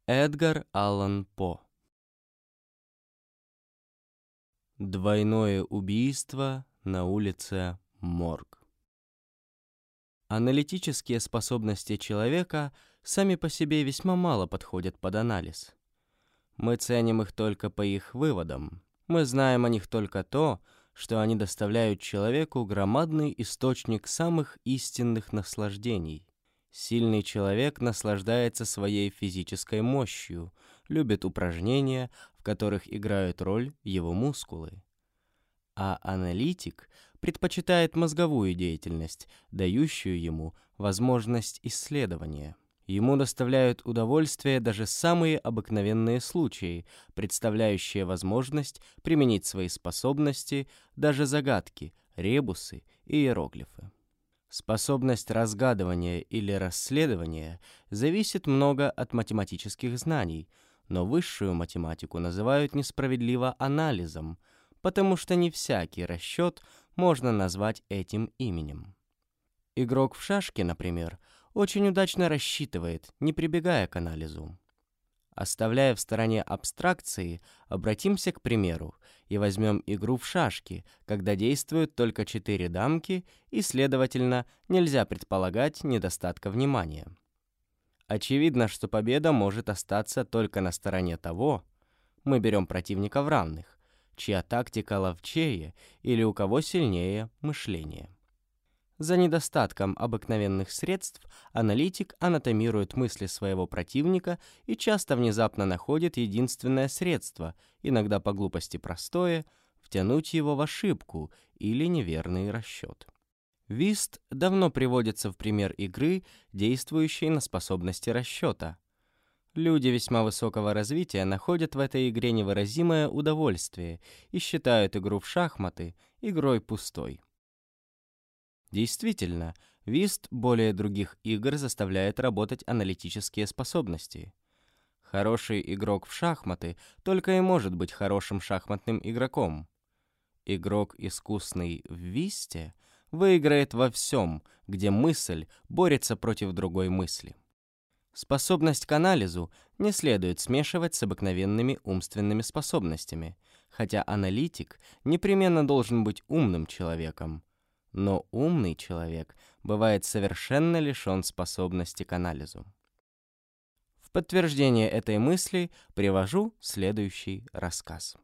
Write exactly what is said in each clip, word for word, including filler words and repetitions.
Эдгар Аллан По. Двойное убийство на улице Морг. Аналитические способности человека сами по себе весьма мало подходят под анализ. Мы ценим их только по их выводам. Мы знаем о них только то, что они доставляют человеку громадный источник самых истинных наслаждений. Сильный человек наслаждается своей физической мощью, любит упражнения, в которых играют роль его мускулы. А аналитик предпочитает мозговую деятельность, дающую ему возможность исследования. Ему доставляют удовольствие даже самые обыкновенные случаи, представляющие возможность применить свои способности, даже загадки, ребусы и иероглифы. Способность разгадывания или расследования зависит много от математических знаний, но высшую математику называют несправедливо анализом, потому что не всякий расчет можно назвать этим именем. Игрок в шашки, например, очень удачно рассчитывает, не прибегая к анализу. Оставляя в стороне абстракции, обратимся к примеру и возьмем игру в шашки, когда действуют только четыре дамки и, следовательно, нельзя предполагать недостатка внимания. Очевидно, что победа может остаться только на стороне того, мы берем противника в равных, чья тактика ловчее или у кого сильнее мышление. За недостатком обыкновенных средств аналитик анатомирует мысли своего противника и часто внезапно находит единственное средство, иногда по глупости простое, втянуть его в ошибку или неверный расчет. Вист давно приводится в пример игры, действующей на способности расчета. Люди весьма высокого развития находят в этой игре невыразимое удовольствие и считают игру в шахматы игрой пустой. Действительно, вист более других игр заставляет работать аналитические способности. Хороший игрок в шахматы только и может быть хорошим шахматным игроком. Игрок, искусный в висте, выиграет во всем, где мысль борется против другой мысли. Способность к анализу не следует смешивать с обыкновенными умственными способностями, хотя аналитик непременно должен быть умным человеком. Но умный человек бывает совершенно лишен способности к анализу. В подтверждение этой мысли привожу следующий рассказ.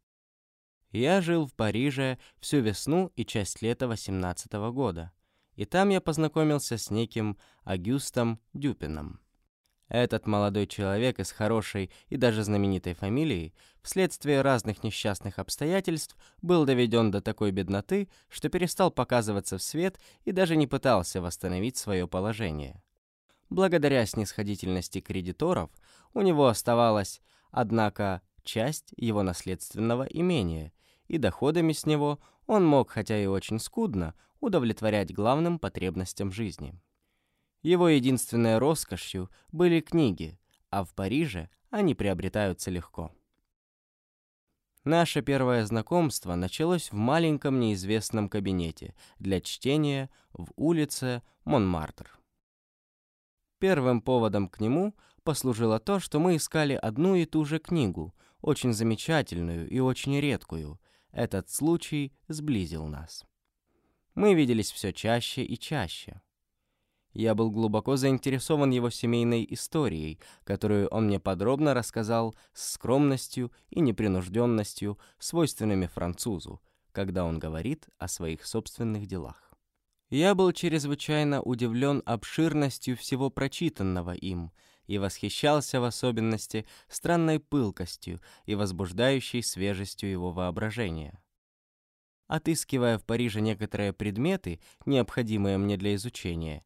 Я жил в Париже всю весну и часть лета восемнадцатого года, и там я познакомился с неким Агюстом Дюпеном. Этот молодой человек из хорошей и даже знаменитой фамилии вследствие разных несчастных обстоятельств был доведен до такой бедноты, что перестал показываться в свет и даже не пытался восстановить свое положение. Благодаря снисходительности кредиторов у него оставалась, однако, часть его наследственного имения, и доходами с него он мог, хотя и очень скудно, удовлетворять главным потребностям жизни. Его единственной роскошью были книги, а в Париже они приобретаются легко. Наше первое знакомство началось в маленьком неизвестном кабинете для чтения в улице Монмартр. Первым поводом к нему послужило то, что мы искали одну и ту же книгу, очень замечательную и очень редкую. Этот случай сблизил нас. Мы виделись все чаще и чаще. Я был глубоко заинтересован его семейной историей, которую он мне подробно рассказал с скромностью и непринужденностью, свойственными французу, когда он говорит о своих собственных делах. Я был чрезвычайно удивлен обширностью всего прочитанного им и восхищался в особенности странной пылкостью и возбуждающей свежестью его воображения. Отыскивая в Париже некоторые предметы, необходимые мне для изучения,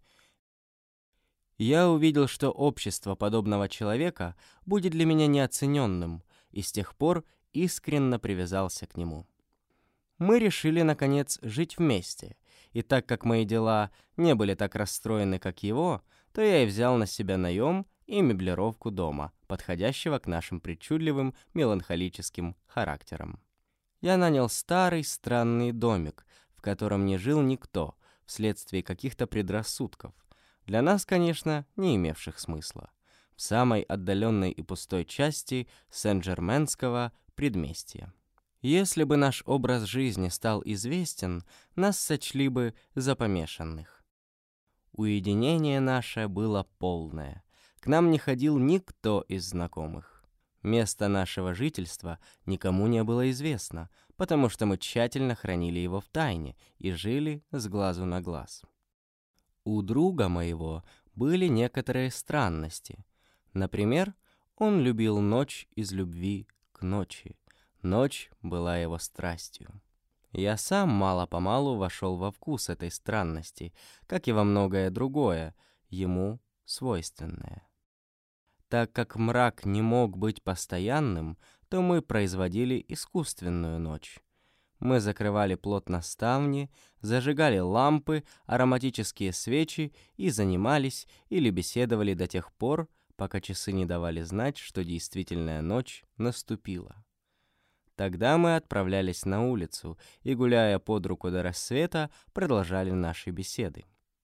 я увидел, что общество подобного человека будет для меня неоцененным, и с тех пор искренне привязался к нему. Мы решили, наконец, жить вместе, и так как мои дела не были так расстроены, как его, то я и взял на себя наем и меблировку дома, подходящего к нашим причудливым меланхолическим характерам. Я нанял старый странный домик, в котором не жил никто, вследствие каких-то предрассудков, для нас, конечно, не имевших смысла. в самой отдаленной и пустой части Сен-Жерменского предместья. Если бы наш образ жизни стал известен, нас сочли бы за помешанных. Уединение наше было полное. К нам не ходил никто из знакомых. Место нашего жительства никому не было известно, потому что мы тщательно хранили его в тайне и жили с глазу на глаз. У друга моего были некоторые странности. Например, он любил ночь из любви к ночи. Ночь была его страстью. Я сам мало-помалу вошел во вкус этой странности, как и во многое другое, ему свойственное. Так как мрак не мог быть постоянным, то мы производили искусственную ночь. Мы закрывали плотно ставни, зажигали лампы, ароматические свечи и занимались или беседовали до тех пор, пока часы не давали знать, что действительная ночь наступила. Тогда мы отправлялись на улицу и, гуляя под руку до рассвета, продолжали наши беседы.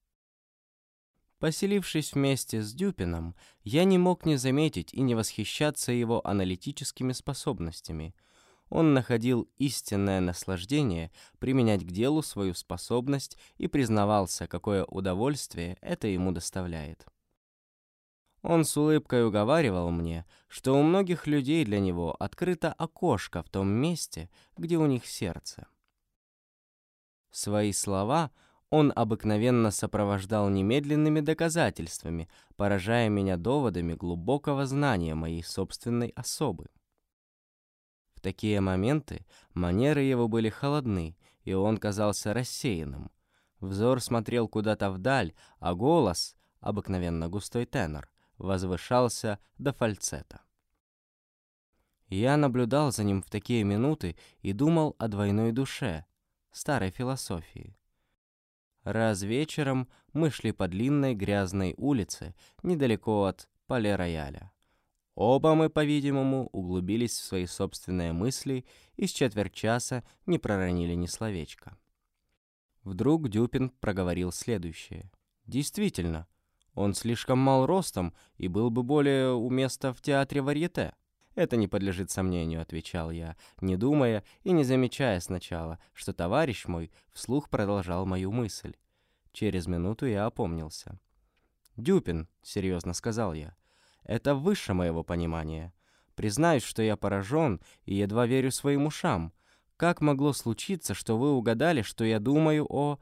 Поселившись вместе с Дюпином, я не мог не заметить и не восхищаться его аналитическими способностями. Он находил истинное наслаждение применять к делу свою способность и признавался, какое удовольствие это ему доставляет. Он с улыбкой уговаривал мне, что у многих людей для него открыто окошко в том месте, где у них сердце. Свои слова он обыкновенно сопровождал немедленными доказательствами, поражая меня доводами глубокого знания моей собственной особы. В такие моменты манеры его были холодны, и он казался рассеянным. Взор смотрел куда-то вдаль, а голос, обыкновенно густой тенор, возвышался до фальцета. Я наблюдал за ним в такие минуты и думал о двойной душе, старой философии. Раз вечером мы шли по длинной грязной улице, недалеко от Пале-Рояля. Оба мы, по-видимому, углубились в свои собственные мысли и с четверть часа не проронили ни словечка. Вдруг Дюпин проговорил следующее. «Действительно, он слишком мал ростом и был бы более уместно в театре варьете». «Это не подлежит сомнению», — отвечал я, не думая и не замечая сначала, что товарищ мой вслух продолжал мою мысль. Через минуту я опомнился. «Дюпин», — серьезно сказал я, — «это выше моего понимания. Признаюсь, что я поражен и едва верю своим ушам. Как могло случиться, что вы угадали, что я думаю о...»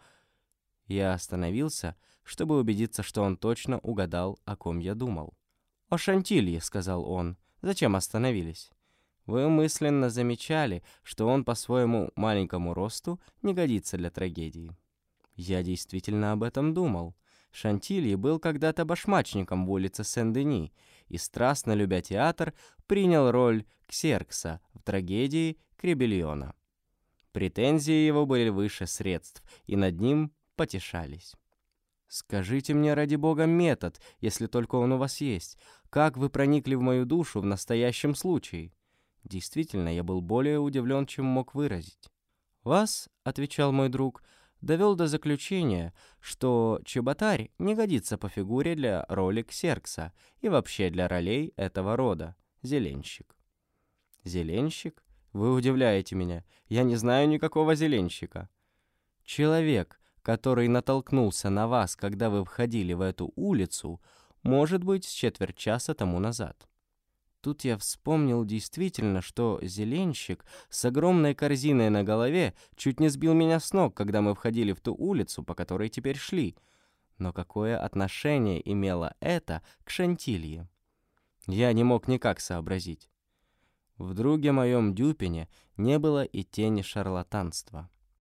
Я остановился, чтобы убедиться, что он точно угадал, о ком я думал. «О Шантилье», — сказал он. «Зачем остановились? Вы мысленно замечали, что он по своему маленькому росту не годится для трагедии». Я действительно об этом думал. Шантилье был когда-то башмачником в улице Сен-Дени и, страстно любя театр, принял роль Ксеркса в трагедии Кребельона. Претензии его были выше средств, и над ним потешались. «Скажите мне, ради бога, метод, если только он у вас есть. Как вы проникли в мою душу в настоящем случае?» Действительно, я был более удивлен, чем мог выразить. «Вас, — отвечал мой друг, — довел до заключения, что чеботарь не годится по фигуре для роли Ксеркса и вообще для ролей этого рода. Зеленщик». «Зеленщик? Вы удивляете меня. Я не знаю никакого зеленщика». «Человек, который натолкнулся на вас, когда вы входили в эту улицу, может быть, с четверть часа тому назад». Тут я вспомнил действительно, что зеленщик с огромной корзиной на голове чуть не сбил меня с ног, когда мы входили в ту улицу, по которой теперь шли. Но какое отношение имело это к Шантилье? Я не мог никак сообразить. В друге моем Дюпине не было и тени шарлатанства.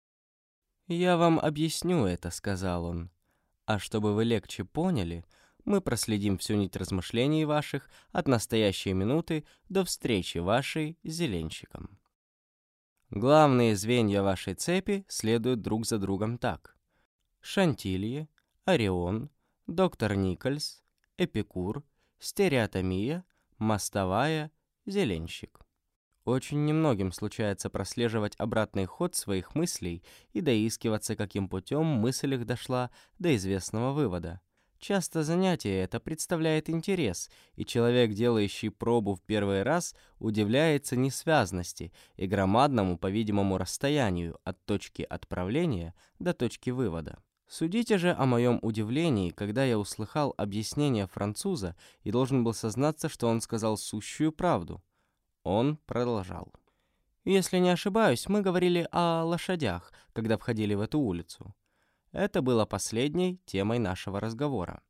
«Я вам объясню это», — сказал он. «А чтобы вы легче поняли, мы проследим всю нить размышлений ваших от настоящей минуты до встречи вашей с зеленщиком. Главные звенья вашей цепи следуют друг за другом так: Шантилье, Орион, доктор Никольс, Эпикур, стереотомия, мостовая, зеленщик. Очень немногим случается прослеживать обратный ход своих мыслей и доискиваться, каким путем мысль их дошла до известного вывода. Часто занятие это представляет интерес, и человек, делающий пробу в первый раз, удивляется несвязности и громадному, по-видимому, расстоянию от точки отправления до точки вывода. Судите же о моем удивлении, когда я услыхал объяснение француза и должен был сознаться, что он сказал сущую правду. Он продолжал. Если не ошибаюсь, мы говорили о лошадях, когда входили в эту улицу. Это было последней темой нашего разговора.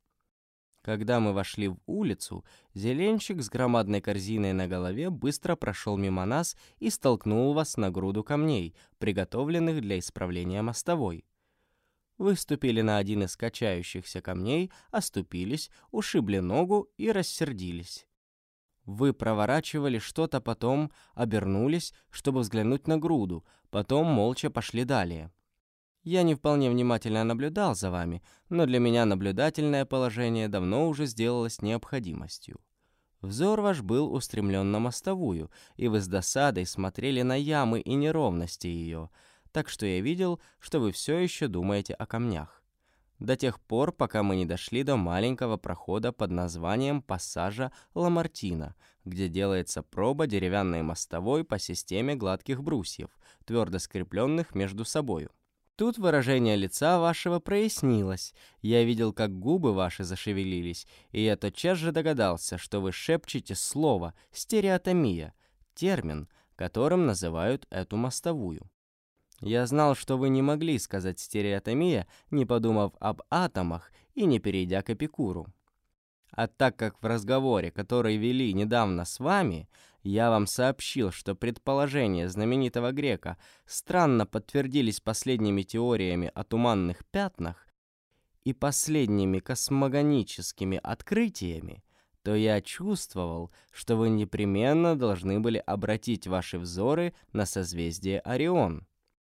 Когда мы вошли в улицу, зеленщик с громадной корзиной на голове быстро прошел мимо нас и столкнул вас на груду камней, приготовленных для исправления мостовой. Вы ступили на один из качающихся камней, оступились, ушибли ногу и рассердились. Вы проворачивали что-то, потом обернулись, чтобы взглянуть на груду, потом молча пошли далее. Я не вполне внимательно наблюдал за вами, но для меня наблюдательное положение давно уже сделалось необходимостью. Взор ваш был устремлен на мостовую, и вы с досадой смотрели на ямы и неровности ее, так что я видел, что вы все еще думаете о камнях. До тех пор, пока мы не дошли до маленького прохода под названием пассажа Ламартина, где делается проба деревянной мостовой по системе гладких брусьев, твердо скрепленных между собою. Тут выражение лица вашего прояснилось, я видел, как губы ваши зашевелились, и я тотчас же догадался, что вы шепчете слово «стереотомия», термин, которым называют эту мостовую. Я знал, что вы не могли сказать «стереотомия», не подумав об атомах и не перейдя к Эпикуру. А так как в разговоре, который вели недавно с вами, я вам сообщил, что предположения знаменитого грека странно подтвердились последними теориями о туманных пятнах и последними космогоническими открытиями, то я чувствовал, что вы непременно должны были обратить ваши взоры на созвездие Орион.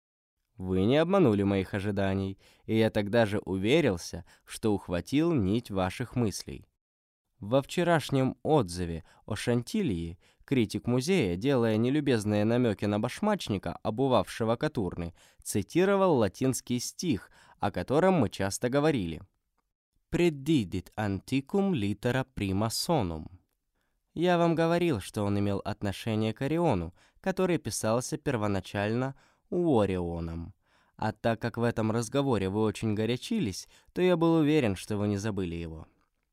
Вы не обманули моих ожиданий, и я тогда же уверился, что ухватил нить ваших мыслей. Во вчерашнем отзыве о Шантильи критик музея, делая нелюбезные намеки на башмачника, обувавшего Катурны, цитировал латинский стих, о котором мы часто говорили. «Predidit antiquum litera prima sonum». Я вам говорил, что он имел отношение к Ориону, который писался первоначально Уорионом. А так как в этом разговоре вы очень горячились, то я был уверен, что вы не забыли его.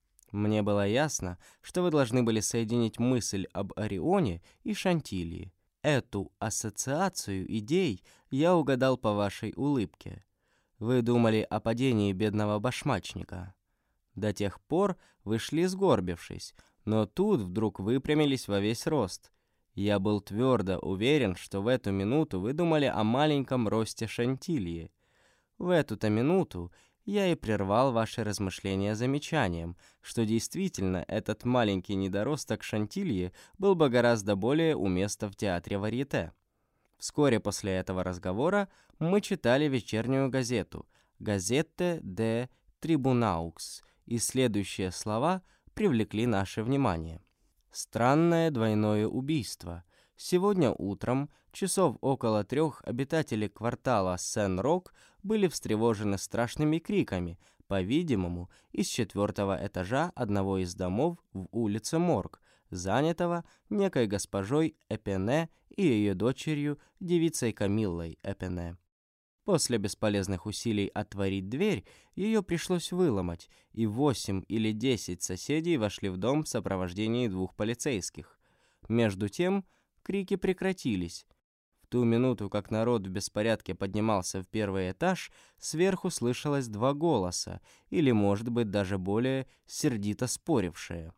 Мне было ясно, что вы должны были соединить мысль об Орионе и Шантильи. Эту ассоциацию идей я угадал по вашей улыбке. Вы думали о падении бедного башмачника. До тех пор вы шли сгорбившись, но тут вдруг выпрямились во весь рост. Я был твердо уверен, что в эту минуту вы думали о маленьком росте Шантильи. В эту-то минуту я и прервал ваши размышления замечанием, что действительно этот маленький недоросток Шантильи был бы гораздо более уместен в театре варьете. Вскоре после этого разговора мы читали вечернюю газету «Газетте де Трибунаукс», и следующие слова привлекли наше внимание. Странное двойное убийство. Сегодня утром, часов около трех, обитатели квартала Сен-Рок были встревожены страшными криками, по-видимому, из четвертого этажа одного из домов в улице Морг, занятого некой госпожой Эпене и ее дочерью, девицей Камиллой Эпене. После бесполезных усилий отворить дверь, ее пришлось выломать, и восемь или десять соседей вошли в дом в сопровождении двух полицейских. Между тем крики прекратились. В ту минуту, как народ в беспорядке поднимался в первый этаж, сверху слышалось два голоса, или, может быть, даже более сердито спорившие.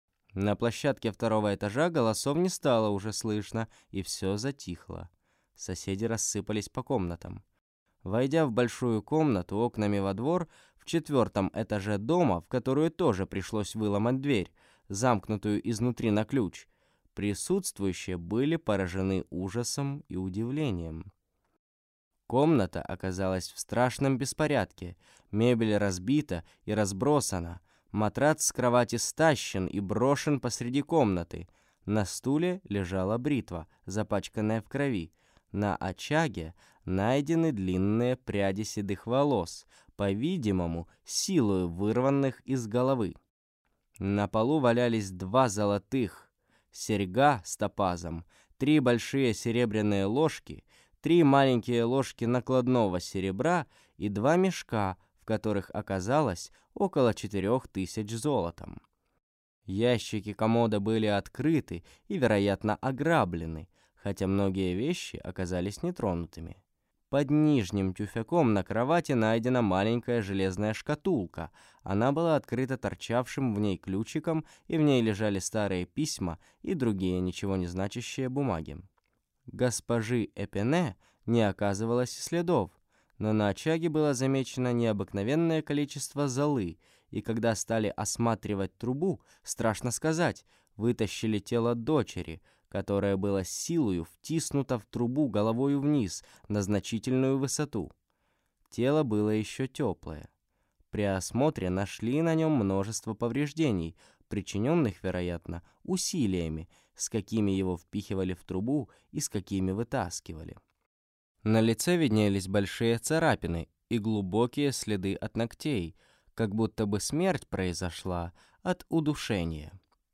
На площадке второго этажа голосов не стало уже слышно, и все затихло. Соседи рассыпались по комнатам. Войдя в большую комнату окнами во двор, в четвертом этаже дома, в которую тоже пришлось выломать дверь, замкнутую изнутри на ключ, присутствующие были поражены ужасом и удивлением. Комната оказалась в страшном беспорядке, мебель разбита и разбросана, матрац с кровати стащен и брошен посреди комнаты, на стуле лежала бритва, запачканная в крови, на очаге найдены длинные пряди седых волос, по-видимому, силою вырванных из головы. На полу валялись два золотых серьга с топазом, три большие серебряные ложки, три маленькие ложки накладного серебра и два мешка, в которых оказалось около четырех тысяч золотом. Ящики комода были открыты и, вероятно, ограблены, хотя многие вещи оказались нетронутыми. Под нижним тюфяком на кровати найдена маленькая железная шкатулка. Она была открыта торчавшим в ней ключиком, и в ней лежали старые письма и другие ничего не значащие бумаги. Госпожи Эпене не оказывалось следов, но на очаге было замечено необыкновенное количество золы, и когда стали осматривать трубу, страшно сказать, вытащили тело дочери, которое было силою втиснуто в трубу головою вниз на значительную высоту. Тело было еще теплое. При осмотре нашли на нем множество повреждений, причиненных, вероятно, усилиями, с какими его впихивали в трубу и с какими вытаскивали. На лице виднелись большие царапины и глубокие следы от ногтей, как будто бы смерть произошла от удушения.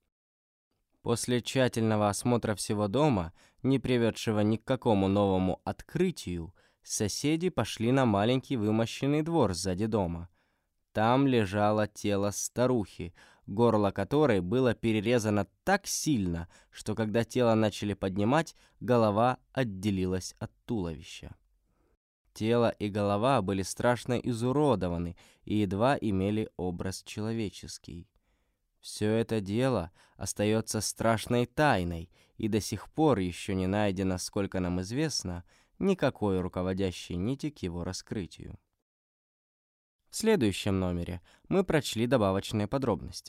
После тщательного осмотра всего дома, не приведшего ни к какому новому открытию, соседи пошли на маленький вымощенный двор сзади дома. Там лежало тело старухи, горло которой было перерезано так сильно, что когда тело начали поднимать, голова отделилась от туловища. Тело и голова были страшно изуродованы и едва имели образ человеческий. Все это дело остается страшной тайной, и до сих пор еще не найдено, сколько нам известно, никакой руководящей нити к его раскрытию. В следующем номере мы прочли добавочные подробности.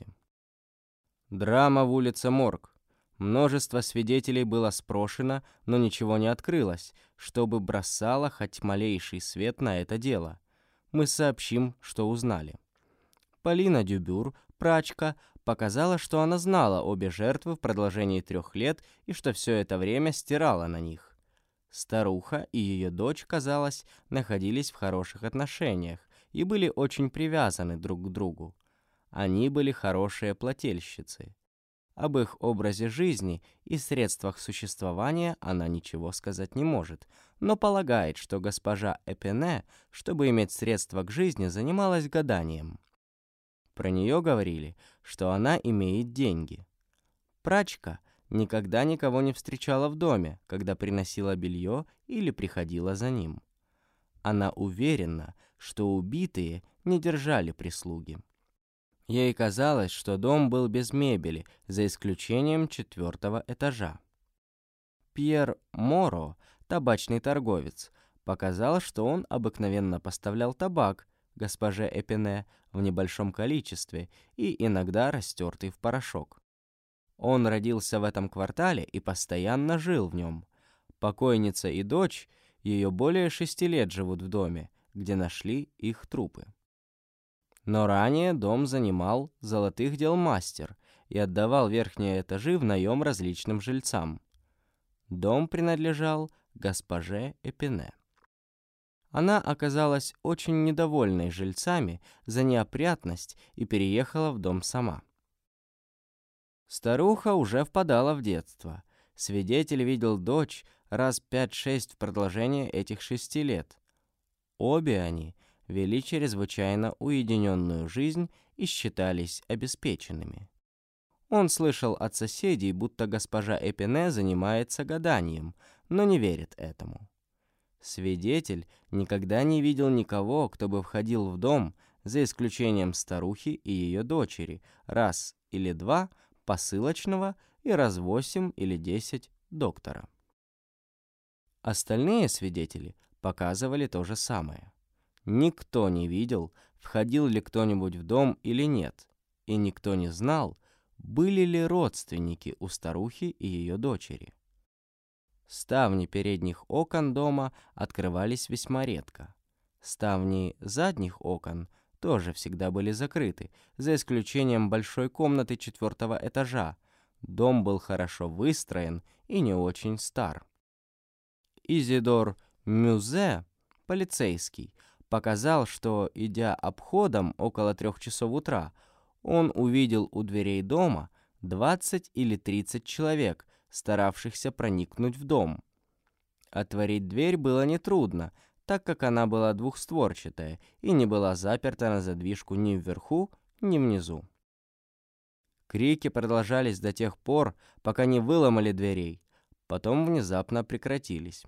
Драма в улице Морг. Множество свидетелей было спрошено, но ничего не открылось, чтобы бросало хоть малейший свет на это дело. Мы сообщим, что узнали. Полина Дюбюр, прачка, показала, что она знала обе жертвы в продолжении трех лет и что все это время стирала на них. Старуха и ее дочь, казалось, находились в хороших отношениях и были очень привязаны друг к другу. Они были хорошие плательщицы. Об их образе жизни и средствах существования она ничего сказать не может, но полагает, что госпожа Эпене, чтобы иметь средства к жизни, занималась гаданием. Про нее говорили, что она имеет деньги. Прачка никогда никого не встречала в доме, когда приносила белье или приходила за ним. Она уверена, что убитые не держали прислуги. Ей казалось, что дом был без мебели, за исключением четвертого этажа. Пьер Моро, табачный торговец, показал, что он обыкновенно поставлял табак госпоже Эпене в небольшом количестве и иногда растертый в порошок. Он родился в этом квартале и постоянно жил в нем. Покойница и дочь ее более шести лет живут в доме, где нашли их трупы. Но ранее дом занимал золотых дел мастер и отдавал верхние этажи в наем различным жильцам. Дом принадлежал госпоже Эпене. Она оказалась очень недовольной жильцами за неопрятность и переехала в дом сама. Старуха уже впадала в детство. Свидетель видел дочь раз пять-шесть в продолжение этих шести лет. Обе они вели чрезвычайно уединенную жизнь и считались обеспеченными. Он слышал от соседей, будто госпожа Эпене занимается гаданием, но не верит этому. Свидетель никогда не видел никого, кто бы входил в дом, за исключением старухи и ее дочери, раз или два посылочного и раз восемь или десять доктора. Остальные свидетели показывали то же самое. Никто не видел, входил ли кто-нибудь в дом или нет, и никто не знал, были ли родственники у старухи и ее дочери. Ставни передних окон дома открывались весьма редко. Ставни задних окон тоже всегда были закрыты, за исключением большой комнаты четвертого этажа. Дом был хорошо выстроен и не очень стар. Изидор Мюзе, полицейский, показал, что, идя обходом около трех часов утра, он увидел у дверей дома двадцать или тридцать человек, старавшихся проникнуть в дом. Отворить дверь было нетрудно, так как она была двухстворчатая и не была заперта на задвижку ни вверху, ни внизу. Крики продолжались до тех пор, пока не выломали дверей, потом внезапно прекратились.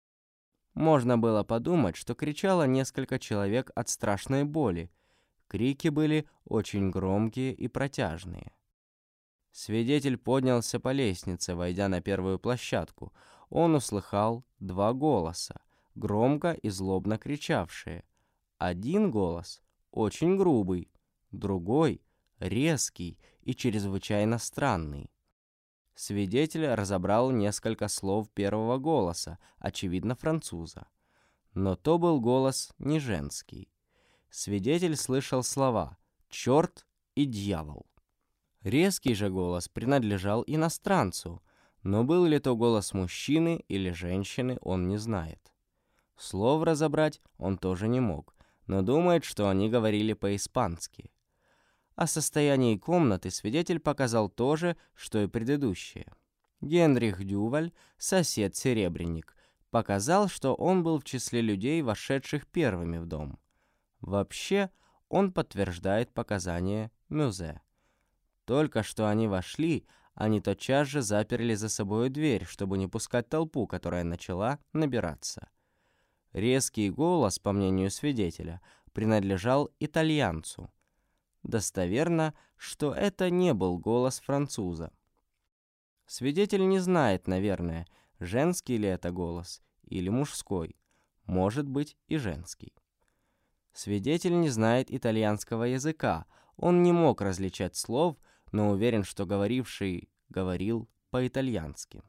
Можно было подумать, что кричало несколько человек от страшной боли. Крики были очень громкие и протяжные. Свидетель поднялся по лестнице, войдя на первую площадку. Он услыхал два голоса, громко и злобно кричавшие. Один голос очень грубый, другой резкий и чрезвычайно странный. Свидетель разобрал несколько слов первого голоса, очевидно, француза. Но то был голос не женский. Свидетель слышал слова «черт» и «дьявол». Резкий же голос принадлежал иностранцу, но был ли то голос мужчины или женщины, он не знает. Слов разобрать он тоже не мог, но думает, что они говорили по-испански. О состоянии комнаты свидетель показал то же, что и предыдущее. Генрих Дюваль, сосед-серебряник, показал, что он был в числе людей, вошедших первыми в дом. Вообще, он подтверждает показания Мюзе. Только что они вошли, они тотчас же заперли за собой дверь, чтобы не пускать толпу, которая начала набираться. Резкий голос, по мнению свидетеля, принадлежал итальянцу. Достоверно, что это не был голос француза. Свидетель не знает, наверное, женский ли это голос или мужской, может быть и женский. Свидетель не знает итальянского языка, он не мог различать слов, но уверен, что говоривший говорил по-итальянски.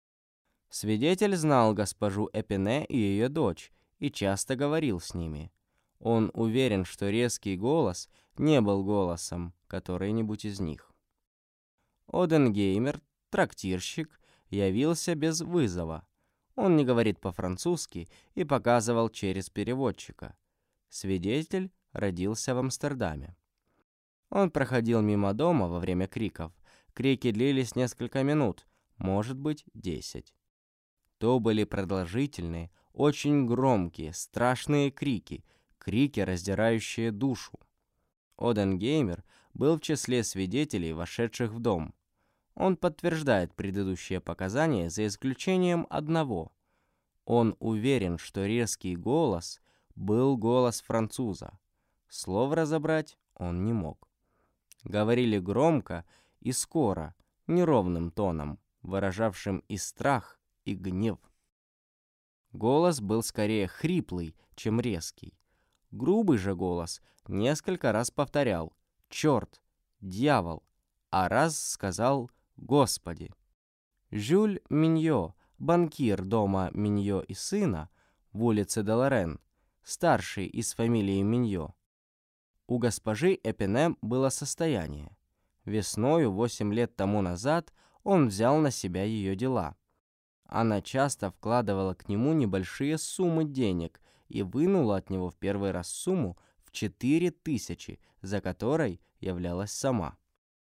Свидетель знал госпожу Эпине и ее дочь и часто говорил с ними. Он уверен, что резкий голос не был голосом который-нибудь из них. Оденгеймер, трактирщик, явился без вызова. Он не говорит по-французски и показывал через переводчика. Свидетель родился в Амстердаме. Он проходил мимо дома во время криков. Крики длились несколько минут, может быть, десять. То были продолжительные, очень громкие, страшные крики, крики, раздирающие душу. Оденгеймер был в числе свидетелей, вошедших в дом. Он подтверждает предыдущие показания за исключением одного. Он уверен, что резкий голос был голос француза. Слов разобрать он не мог. Говорили громко и скоро, неровным тоном, выражавшим и страх, и гнев. Голос был скорее хриплый, чем резкий. Грубый же голос несколько раз повторял «черт», «дьявол», а раз сказал «Господи». Жюль Миньо, банкир дома Миньо и сына в улице де Лорен, старший из фамилии Миньо. У госпожи Эпине было состояние. Весною, восемь лет тому назад, он взял на себя ее дела. Она часто вкладывала к нему небольшие суммы денег и вынула от него в первый раз сумму в четыре тысячи, за которой являлась сама.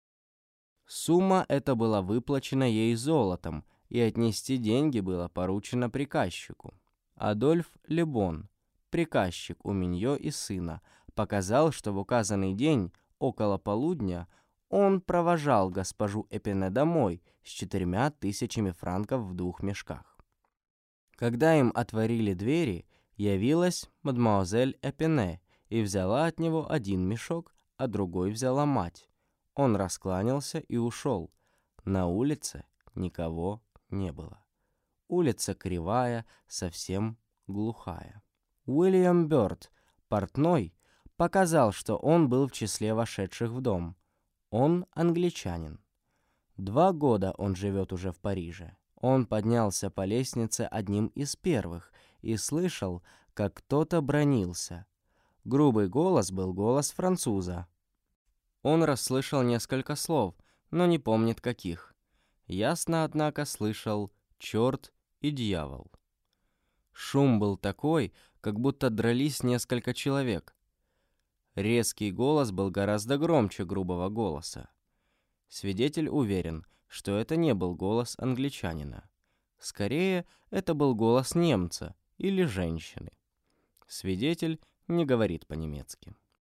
Сумма эта была выплачена ей золотом, и отнести деньги было поручено приказчику. Адольф Лебон, приказчик у Миньо и сына, показал, что в указанный день, около полудня, он провожал госпожу Эпине домой с четырьмя тысячами франков в двух мешках. Когда им отворили двери, явилась мадемуазель Эпине и взяла от него один мешок, а другой взяла мать. Он раскланялся и ушел. На улице никого не было. Улица кривая, совсем глухая. Уильям Бёрд, портной, показал, что он был в числе вошедших в дом. Он англичанин. Два года он живет уже в Париже. Он поднялся по лестнице одним из первых и слышал, как кто-то бранился. Грубый голос был голос француза. Он расслышал несколько слов, но не помнит каких. Ясно, однако, слышал «черт» и «дьявол». Шум был такой, как будто дрались несколько человек. Резкий голос был гораздо громче грубого голоса. Свидетель уверен, что это не был голос англичанина. Скорее, это был голос немца или женщины. Свидетель не говорит по-немецки.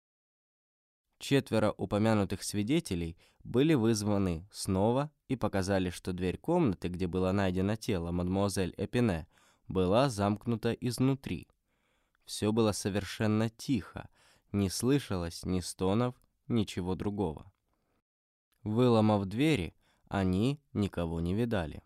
Четверо упомянутых свидетелей были вызваны снова и показали, что дверь комнаты, где было найдено тело мадемуазель Эпине, была замкнута изнутри. Все было совершенно тихо, не слышалось ни стонов, ничего другого. Выломав двери, они никого не видали.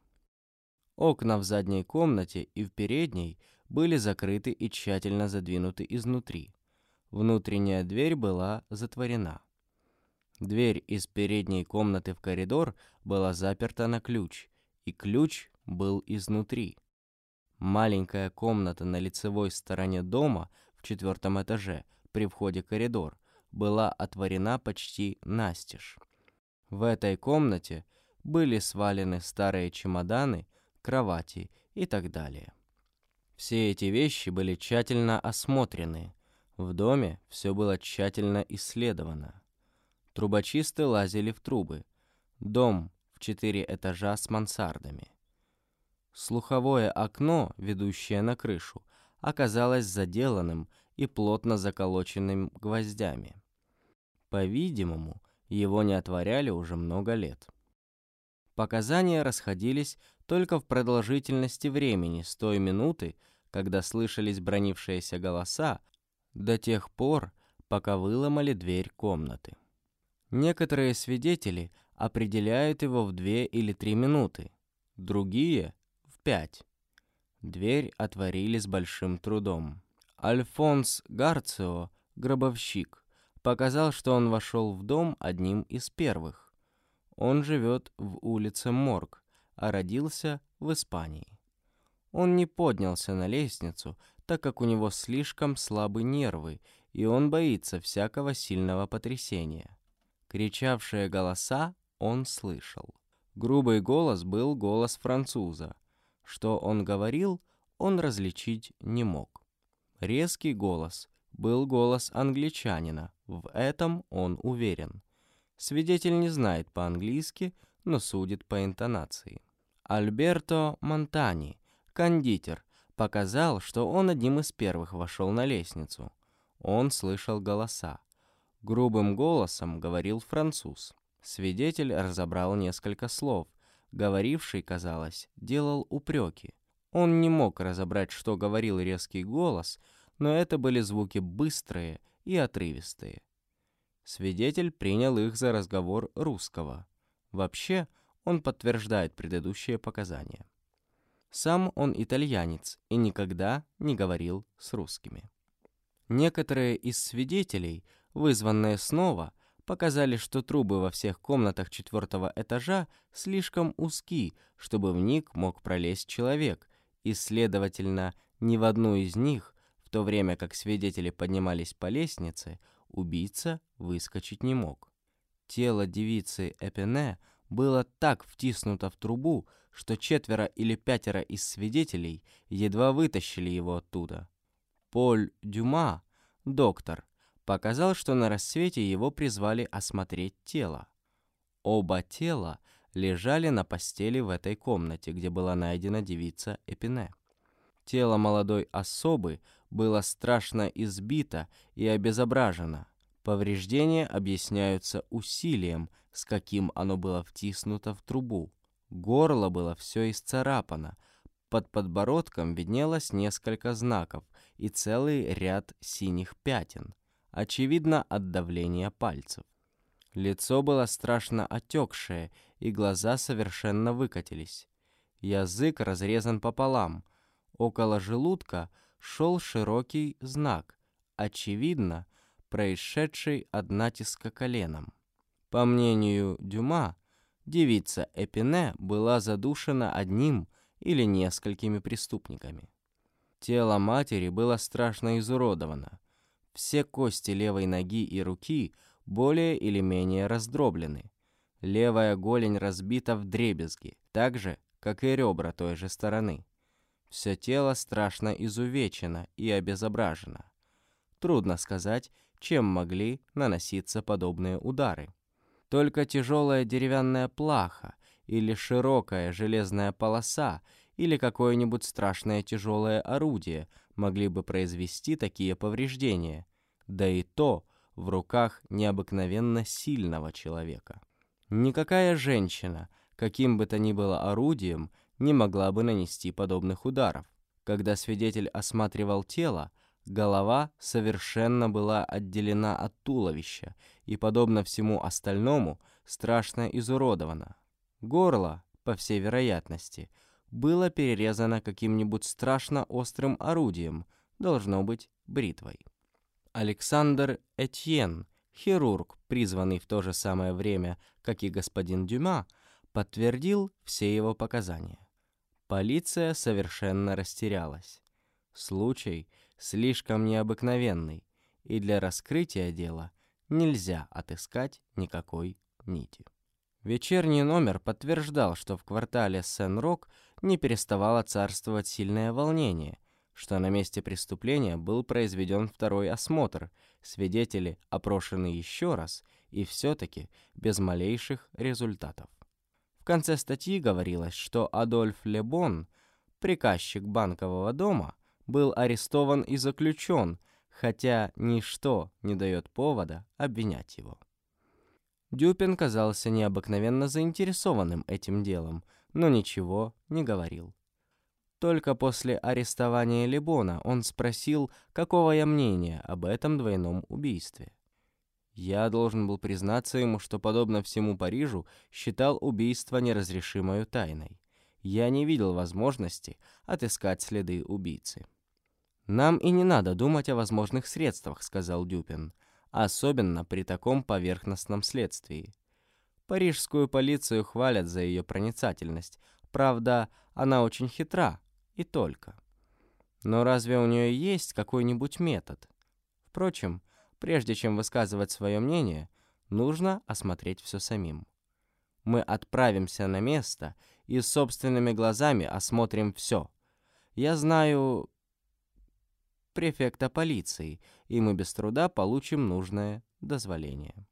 Окна в задней комнате и в передней были закрыты и тщательно задвинуты изнутри. Внутренняя дверь была затворена. Дверь из передней комнаты в коридор была заперта на ключ, и ключ был изнутри. Маленькая комната на лицевой стороне дома в четвертом этаже при входе в коридор была отворена почти настежь. В этой комнате были свалены старые чемоданы, кровати и так далее. Все эти вещи были тщательно осмотрены. В доме все было тщательно исследовано. Трубочисты лазили в трубы. Дом в четыре этажа с мансардами. Слуховое окно, ведущее на крышу, оказалось заделанным и плотно заколоченным гвоздями. По-видимому, его не отворяли уже много лет. Показания расходились только в продолжительности времени с той минуты, когда слышались бранившиеся голоса, до тех пор, пока выломали дверь комнаты. Некоторые свидетели определяют его в две или три минуты, другие — в пять. Дверь отворили с большим трудом. Альфонс Гарцио, гробовщик, показал, что он вошел в дом одним из первых. Он живет в улице Морг, а родился в Испании. Он не поднялся на лестницу, так как у него слишком слабы нервы, и он боится всякого сильного потрясения. Кричавшие голоса он слышал. Грубый голос был голос француза. Что он говорил, он различить не мог. Резкий голос был голос англичанина, в этом он уверен. Свидетель не знает по-английски, но судит по интонации. Альберто Монтани, кондитер, показал, что он одним из первых вошел на лестницу. Он слышал голоса. Грубым голосом говорил француз. Свидетель разобрал несколько слов. Говоривший, казалось, делал упреки. Он не мог разобрать, что говорил резкий голос, но это были звуки быстрые и отрывистые. Свидетель принял их за разговор русского. Вообще, он подтверждает предыдущие показания. Сам он итальянец и никогда не говорил с русскими. Некоторые из свидетелей, вызванные снова, показали, что трубы во всех комнатах четвертого этажа слишком узки, чтобы в них мог пролезть человек, и, следовательно, ни в одну из них, в то время как свидетели поднимались по лестнице, убийца выскочить не мог. Тело девицы Эпине было так втиснуто в трубу, что четверо или пятеро из свидетелей едва вытащили его оттуда. Поль Дюма, доктор, показал, что на рассвете его призвали осмотреть тело. Оба тела лежали на постели в этой комнате, где была найдена девица Эпине. Тело молодой особы было страшно избито и обезображено. Повреждения объясняются усилием, с каким оно было втиснуто в трубу. Горло было все исцарапано, под подбородком виднелось несколько знаков и целый ряд синих пятен, очевидно, от давления пальцев. Лицо было страшно отекшее, и глаза совершенно выкатились. Язык разрезан пополам. Около желудка шел широкий знак, очевидно, происшедший от натиска коленом. По мнению Дюма, девица Эпине была задушена одним или несколькими преступниками. Тело матери было страшно изуродовано. Все кости левой ноги и руки более или менее раздроблены. Левая голень разбита вдребезги, так же, как и ребра той же стороны. Все тело страшно изувечено и обезображено. Трудно сказать, чем могли наноситься подобные удары. Только тяжелая деревянная плаха или широкая железная полоса или какое-нибудь страшное тяжелое орудие могли бы произвести такие повреждения, да и то в руках необыкновенно сильного человека. Никакая женщина, каким бы то ни было орудием, не могла бы нанести подобных ударов. Когда свидетель осматривал тело, голова совершенно была отделена от туловища и, подобно всему остальному, страшно изуродована. Горло, по всей вероятности, было перерезано каким-нибудь страшно острым орудием, должно быть, бритвой. Александр Этьен, хирург, призванный в то же самое время, как и господин Дюма, подтвердил все его показания. Полиция совершенно растерялась. Случай слишком необыкновенный, и для раскрытия дела нельзя отыскать никакой нити. Вечерний номер подтверждал, что в квартале Сен-Рок не переставало царствовать сильное волнение, что на месте преступления был произведен второй осмотр, свидетели опрошены еще раз и все-таки без малейших результатов. В конце статьи говорилось, что Адольф Лебон, приказчик банкового дома, был арестован и заключен, хотя ничто не дает повода обвинять его. Дюпен казался необыкновенно заинтересованным этим делом, но ничего не говорил. Только после арестования Лебона он спросил, какого я мнения об этом двойном убийстве. Я должен был признаться ему, что, подобно всему Парижу, считал убийство неразрешимой тайной. Я не видел возможности отыскать следы убийцы. «Нам и не надо думать о возможных средствах», — сказал Дюпен, «особенно при таком поверхностном следствии. Парижскую полицию хвалят за ее проницательность. Правда, она очень хитра, и только. Но разве у нее есть какой-нибудь метод? Впрочем, прежде чем высказывать свое мнение, нужно осмотреть все самим. Мы отправимся на место и собственными глазами осмотрим все. Я знаю префекта полиции, и мы без труда получим нужное дозволение».